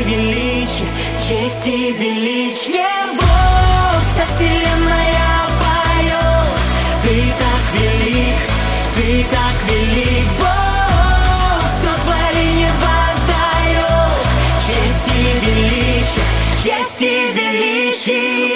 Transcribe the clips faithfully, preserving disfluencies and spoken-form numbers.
величие, честь и величие. Бог, вся вселенная поет. Ты так велик, ты так велик. Бог, все творение воздает. Честь и величие, честь и величие.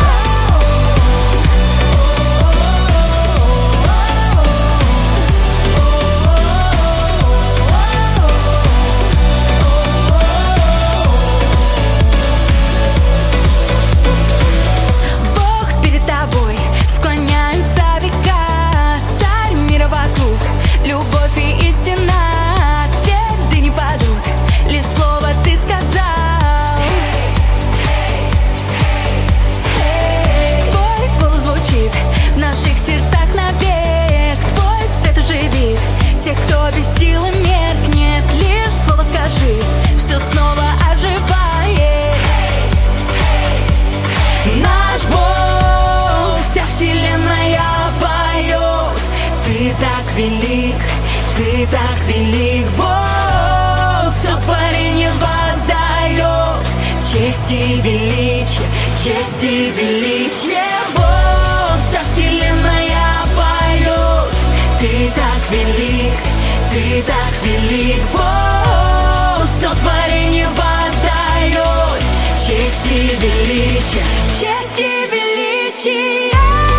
Ты так велик, ты так велик. Бог, все творение воздает. Честь и величие, честь и величие. Бог, вся вселенная поет. Ты так велик, ты так велик. Бог, все творение воздает. Честь и величие, честь и величие.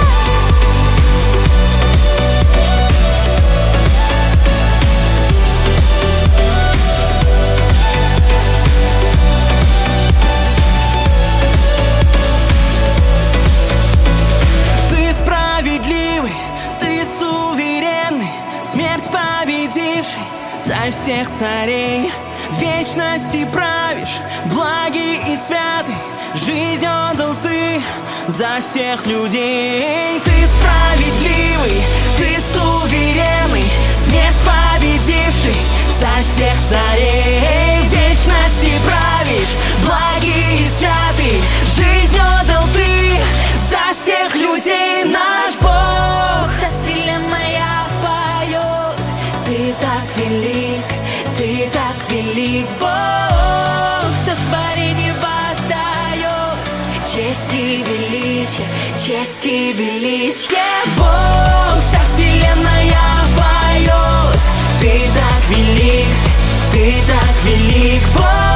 Царь всех царей, в вечности правишь, благий и святый, жизнь отдал ты за всех людей. Ты справедливый, ты суверенный, смерть победивший, царь всех царей, в вечности правишь, благий и святый, жизнь отдал ты за всех людей. Наш Бог, вся вселенная поет. Ты так велик, ты так велик. Бог, все творение воздает. Честь и величие, честь и величие. Бог, вся вселенная поет. Ты так велик, ты так велик. Бог,